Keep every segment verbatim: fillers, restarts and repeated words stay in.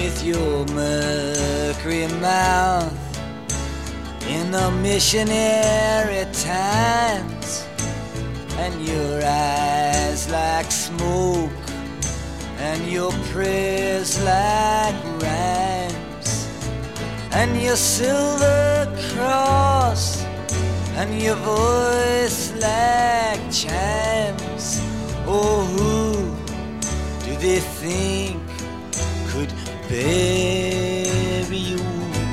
with your mercury mouth in the missionary times, and your eyes like smoke, and your prayers like rhymes, and your silver cross, and your voice like chimes. Oh, who do they think could bury you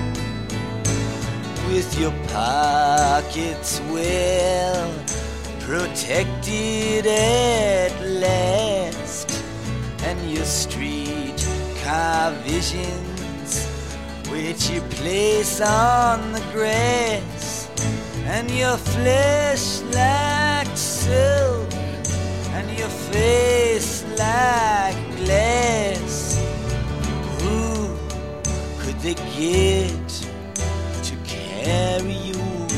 with your pockets well protected at last, and your street car visions which you place on the grass, and your flesh like silk, and your face like glass. Who could they get to carry you?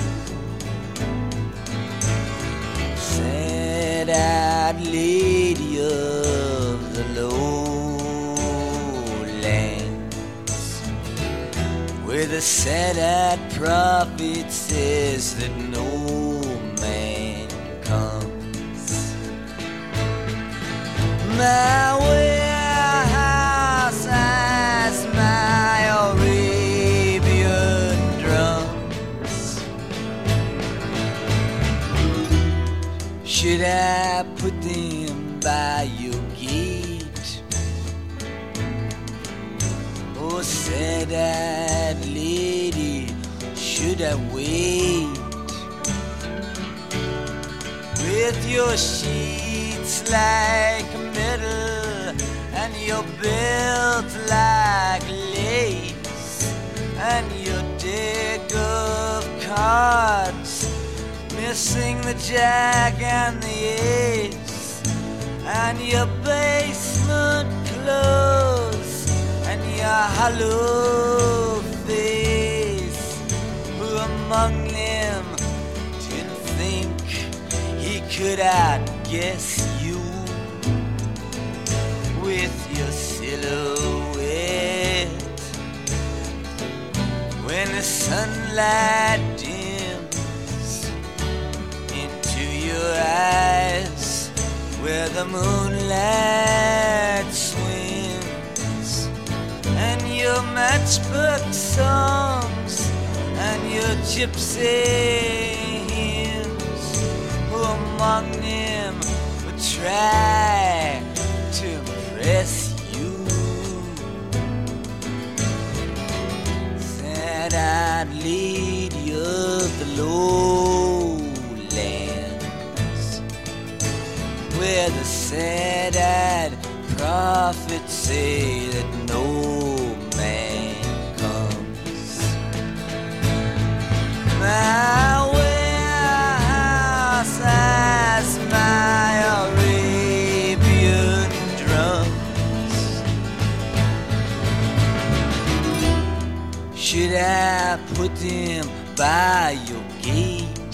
Sad-eyed lady of the lowlands, where the sad-eyed prophet says that no man comes. My warehouse has my Arabian drums. Should I put them by your gate? Oh, sad-eyed lady, should I wait? With your sheets like metal, and your belt like lace, and your deck of cards missing the jack and the ace, and your basement clothes, and your hollow face. Who among them didn't think he could outguess you with your silhouette when the sunlight dims into your eyes where the moonlight swims, and your matchbook songs and your gypsy hymns? Who among them would try to impress you? Sad-eyed lady of the lowlands, where the sad-eyed prophets say that no man comes. My warehouse has my Arabian drums. Should I put them by your gate?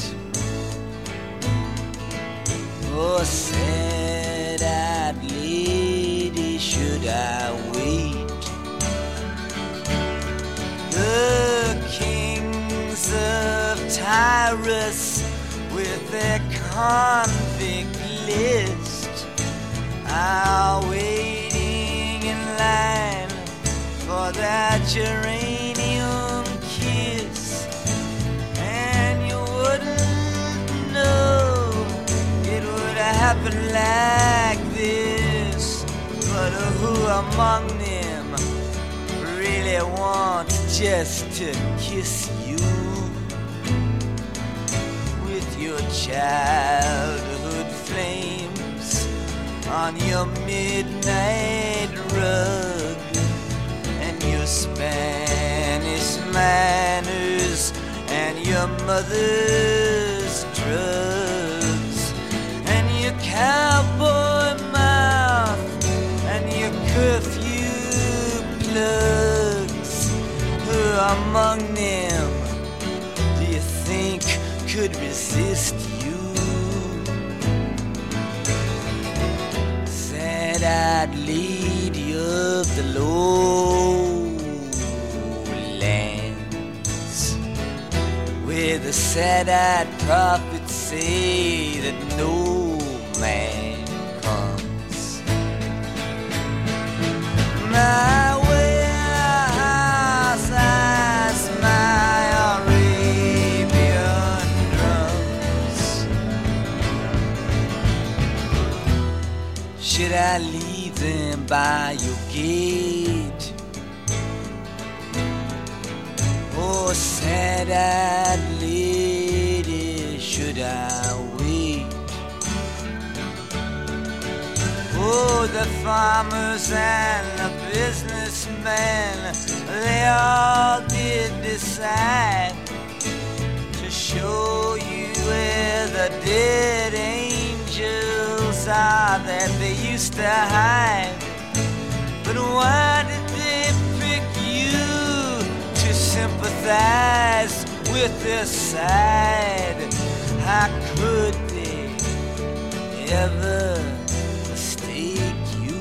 Oh, sad-eyed lady, should I wait? The kings of Tyrus with their convict list are waiting in line for that geranium kiss, and you wouldn't know it would happen like this. But who among them really want just to kiss you with your childhood flames on your midnight rug, and your Spanish manners and your mother's drugs, and your cowboy mouth and your curfew plugs? Who among them do you think could resist you? Sad-eyed lady of the lowlands, where the sad-eyed prophets say that no man comes. My warehouse has my Arabian drums. Should I leave them by your gate? Oh, sad-eyed lady, should I wait? Oh, the farmers and the businessmen, they all did decide to show you where the dead angels are that they used to hide. But why did they pick you to sympathize with their side? How could they ever mistake you?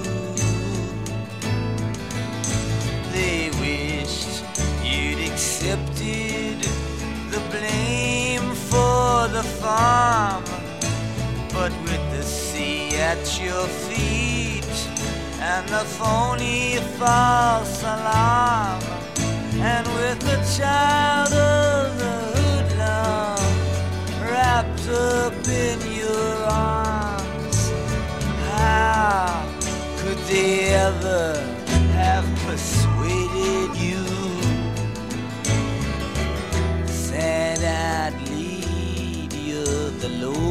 They wished you'd accepted the blame for the farm, but with the sea at your feet and the phony false alarm, and with the child of the hoodlum wrapped up in your arms, how could they ever have persuaded you? Sad-eyed lady of the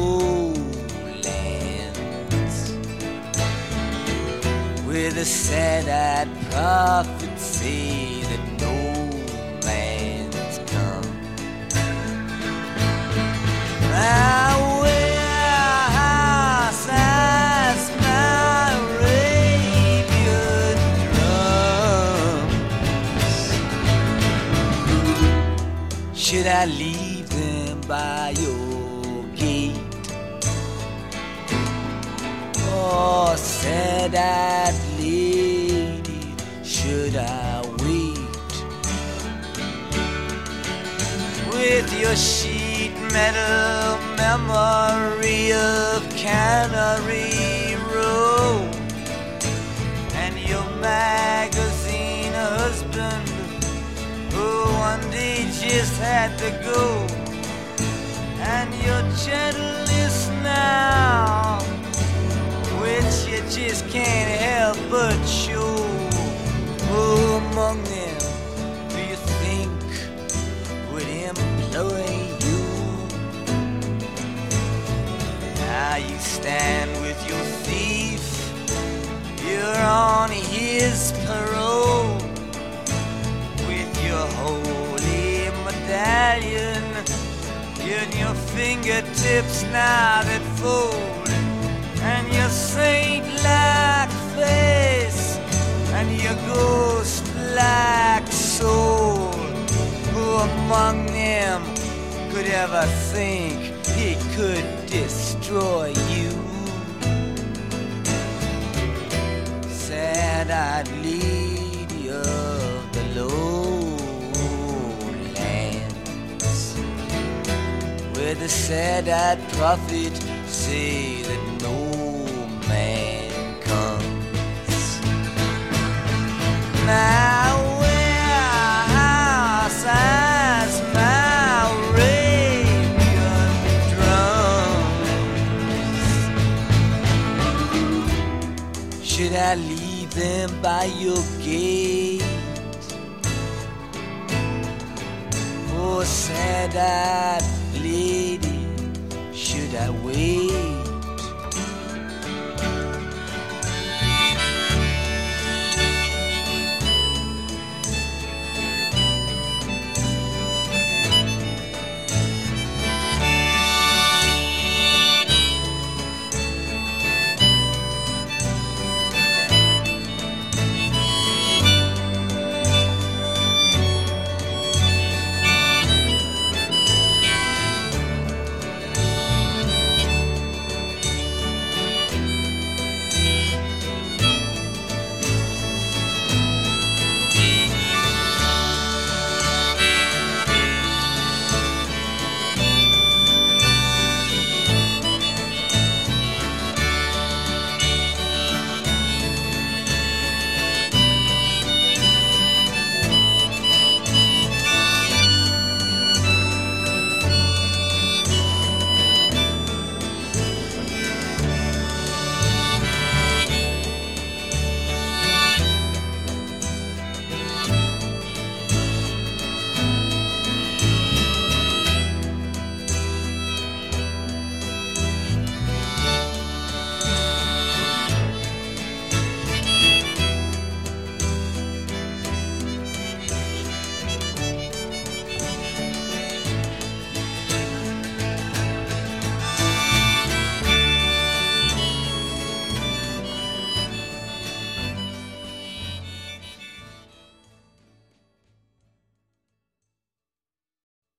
lowlands, where the sad-eyed prophets say that no man's come. My warehouse has my Arabian drums. Should I leave them by your gate? Oh, sad-eyed lady, should I wait? With your sheet metal memory of Cannery Row, and your magazine husband who one day just had to go, and your gentleness now, which you just can't help but show. Who among them do you think would employ you? Now you stand with your thief, you're on his parole, with your holy medallion in your fingertips now that fold, and your saint-like face, and your ghost-like soul. Who among them could ever think he could destroy you? Sad-eyed lady of the lowlands, where the sad-eyed prophet say that no man comes. My warehouse has my Arabian drums. Should I leave them by your gate? Oh, sad-eyed lady, should I wait?